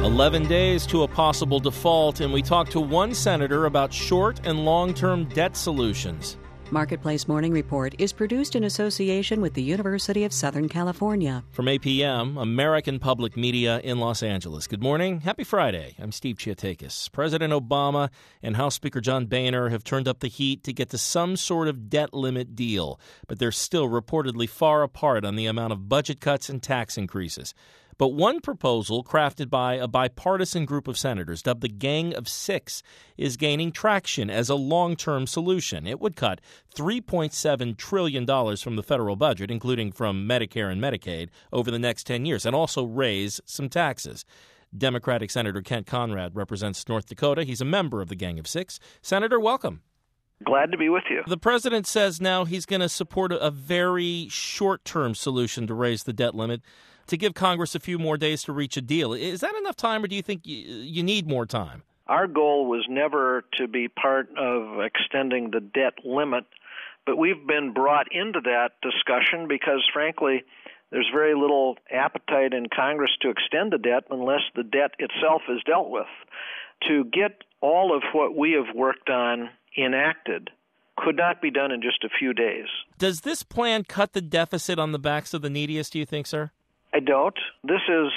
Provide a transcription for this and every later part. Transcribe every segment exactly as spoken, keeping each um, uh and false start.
eleven days to a possible default, and we talked to one senator about short and long-term debt solutions. Marketplace Morning Report is produced in association with the University of Southern California. From A P M, American Public Media in Los Angeles. Good morning. Happy Friday. I'm Steve Chiatakis. President Obama and House Speaker John Boehner have turned up the heat to get to some sort of debt limit deal, but they're still reportedly far apart on the amount of budget cuts and tax increases. But one proposal crafted by a bipartisan group of senators, dubbed the Gang of Six, is gaining traction as a long-term solution. It would cut three point seven trillion dollars from the federal budget, including from Medicare and Medicaid, over the next ten years, and also raise some taxes. Democratic Senator Kent Conrad represents North Dakota. He's a member of the Gang of Six. Senator, welcome. Glad to be with you. The president says now he's going to support a very short-term solution to raise the debt limit, to give Congress a few more days to reach a deal. Is that enough time, or do you think you need more time? Our goal was never to be part of extending the debt limit, but we've been brought into that discussion because, frankly, there's very little appetite in Congress to extend the debt unless the debt itself is dealt with. To get all of what we have worked on enacted could not be done in just a few days. Does this plan cut the deficit on the backs of the neediest, do you think, sir? I don't. This is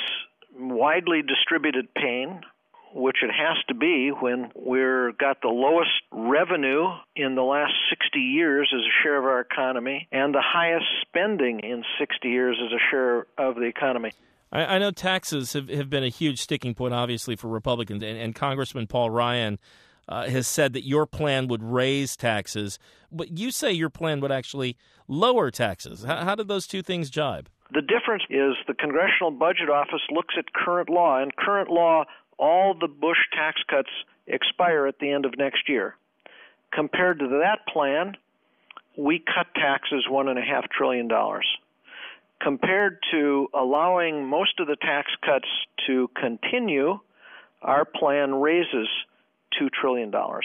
widely distributed pain, which it has to be when we've got the lowest revenue in the last sixty years as a share of our economy and the highest spending in sixty years as a share of the economy. I, I know taxes have, have been a huge sticking point, obviously, for Republicans, and, and Congressman Paul Ryan uh, has said that your plan would raise taxes, but you say your plan would actually lower taxes. How, how did those two things jibe? The difference is the Congressional Budget Office looks at current law. In current law, all the Bush tax cuts expire at the end of next year. Compared to that plan, we cut taxes one point five trillion dollars. Compared to allowing most of the tax cuts to continue, our plan raises two trillion dollars.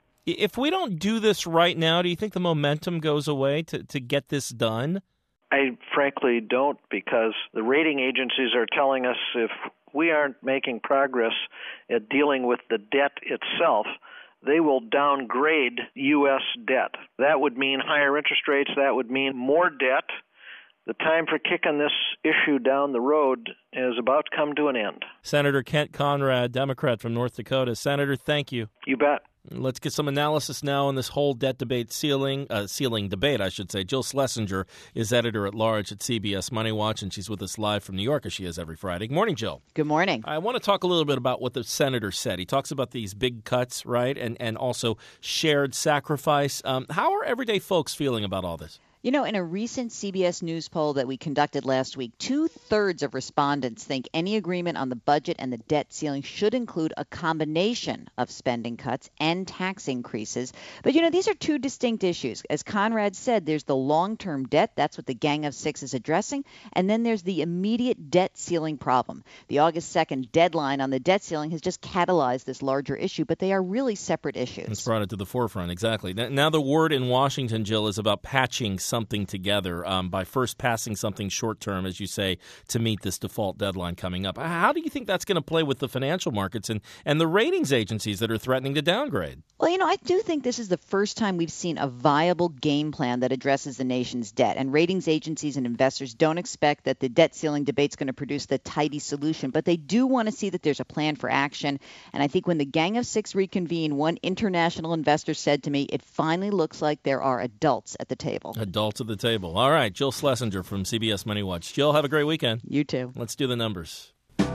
If we don't do this right now, do you think the momentum goes away to, to get this done? I frankly don't, because the rating agencies are telling us if we aren't making progress at dealing with the debt itself, they will downgrade U S debt. That would mean higher interest rates. That would mean more debt. The time for kicking this issue down the road is about to come to an end. Senator Kent Conrad, Democrat from North Dakota. Senator, thank you. You bet. Let's get some analysis now on this whole debt debate ceiling, uh, ceiling debate, I should say. Jill Schlesinger is editor-at-large at C B S Money Watch, and she's with us live from New York, as she is every Friday. Good morning, Jill. Good morning. I want to talk a little bit about what the senator said. He talks about these big cuts, right, and, and also shared sacrifice. Um, how are everyday folks feeling about all this? You know, in a recent C B S News poll that we conducted last week, two-thirds of respondents think any agreement on the budget and the debt ceiling should include a combination of spending cuts and tax increases. But, you know, these are two distinct issues. As Conrad said, there's the long-term debt. That's what the Gang of Six is addressing. And then there's the immediate debt ceiling problem. The August second deadline on the debt ceiling has just catalyzed this larger issue, but they are really separate issues. It's brought it to the forefront, exactly. Now the word in Washington, Jill, is about patching something together um, by first passing something short-term, as you say, to meet this default deadline coming up. How do you think that's going to play with the financial markets and, and the ratings agencies that are threatening to downgrade? Well, you know, I do think this is the first time we've seen a viable game plan that addresses the nation's debt. And ratings agencies and investors don't expect that the debt ceiling debate's going to produce the tidy solution, but they do want to see that there's a plan for action. And I think when the Gang of Six reconvene, one international investor said to me, it finally looks like there are adults at the table. Adults at the table. All right, Jill Schlesinger from C B S Money Watch. Jill, have a great weekend. You too. Let's do the numbers.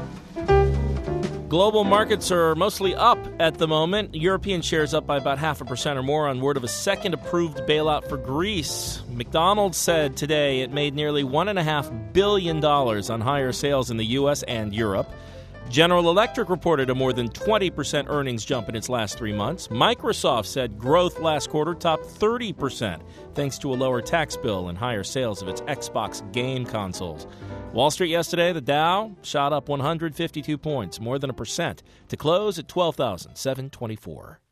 Global markets are mostly up at the moment. European shares up by about half a percent or more on word of a second approved bailout for Greece. McDonald's said today it made nearly one point five billion dollars on higher sales in the U S and Europe. General Electric reported a more than twenty percent earnings jump in its last three months. Microsoft said growth last quarter topped thirty percent, thanks to a lower tax bill and higher sales of its Xbox game consoles. Wall Street yesterday, the Dow shot up one hundred fifty-two points, more than a percent, to close at twelve thousand seven hundred twenty-four.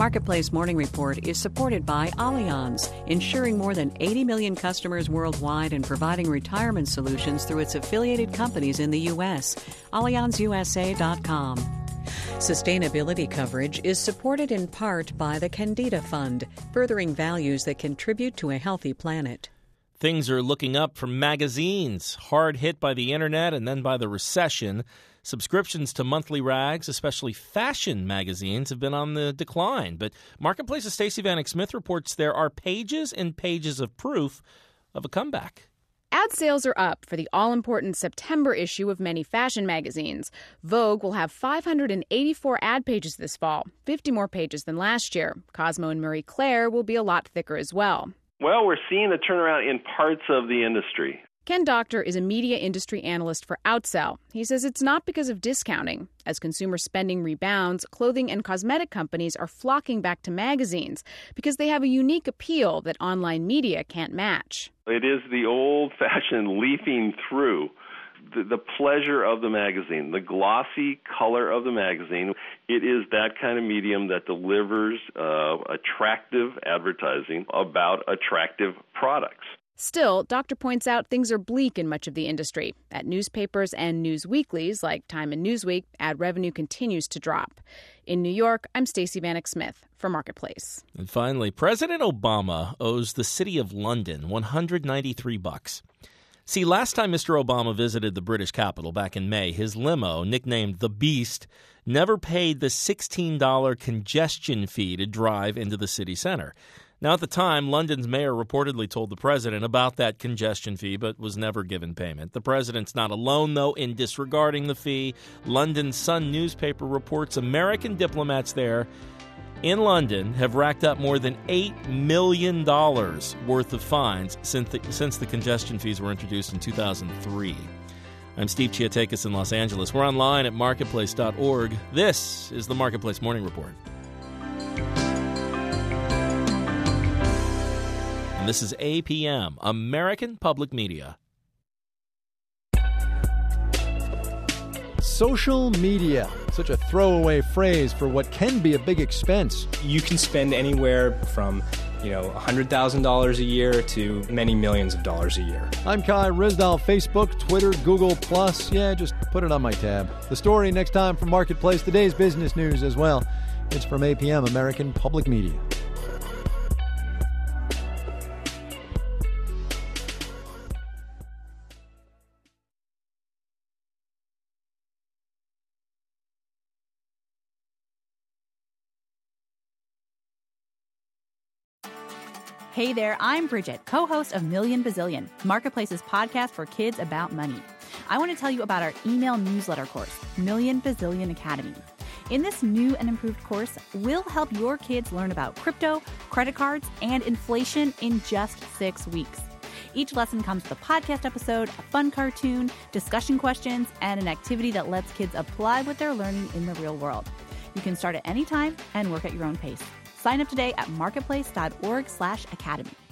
Marketplace Morning Report is supported by Allianz, insuring more than eighty million customers worldwide and providing retirement solutions through its affiliated companies in the U S. Allianz U S A dot com. Sustainability coverage is supported in part by the Candida Fund, furthering values that contribute to a healthy planet. Things are looking up for magazines, hard hit by the internet and then by the recession. Subscriptions to monthly rags, especially fashion magazines, have been on the decline. But Marketplace's Stacey Vanek Smith reports there are pages and pages of proof of a comeback. Ad sales are up for the all-important September issue of many fashion magazines. Vogue will have five hundred eighty-four ad pages this fall, fifty more pages than last year. Cosmo and Marie Claire will be a lot thicker as well. Well, we're seeing a turnaround in parts of the industry. Ken Doctor is a media industry analyst for Outsell. He says it's not because of discounting. As consumer spending rebounds, clothing and cosmetic companies are flocking back to magazines because they have a unique appeal that online media can't match. It is the old-fashioned leafing through. The, the pleasure of the magazine, the glossy color of the magazine. It is that kind of medium that delivers uh, attractive advertising about attractive products. Still, Doctor points out things are bleak in much of the industry. At newspapers and news weeklies like Time and Newsweek, ad revenue continues to drop. In New York, I'm Stacey Vanek Smith for Marketplace. And finally, President Obama owes the city of London one hundred ninety-three bucks. See, last time Mister Obama visited the British capital back in May, his limo, nicknamed the Beast, never paid the sixteen dollars congestion fee to drive into the city center. Now, at the time, London's mayor reportedly told the president about that congestion fee, but was never given payment. The president's not alone, though, in disregarding the fee. London Sun newspaper reports American diplomats there in London have racked up more than eight million dollars worth of fines since the, since the congestion fees were introduced in two thousand three. I'm Steve Chiatakis in Los Angeles. We're online at marketplace dot org. This is the Marketplace Morning Report. And this is A P M, American Public Media. Social media, such a throwaway phrase for what can be a big expense. You can spend anywhere from, you know, one hundred thousand dollars a year to many millions of dollars a year. I'm Kai Risdal, Facebook, Twitter, Google+. Yeah, just put it on my tab. The story next time from Marketplace, today's business news as well. It's from A P M, American Public Media. Hey there, I'm Bridget, co-host of Million Bazillion, Marketplace's podcast for kids about money. I want to tell you about our email newsletter course, Million Bazillion Academy. In this new and improved course, we'll help your kids learn about crypto, credit cards, and inflation in just six weeks. Each lesson comes with a podcast episode, a fun cartoon, discussion questions, and an activity that lets kids apply what they're learning in the real world. You can start at any time and work at your own pace. Sign up today at marketplace dot org slash academy.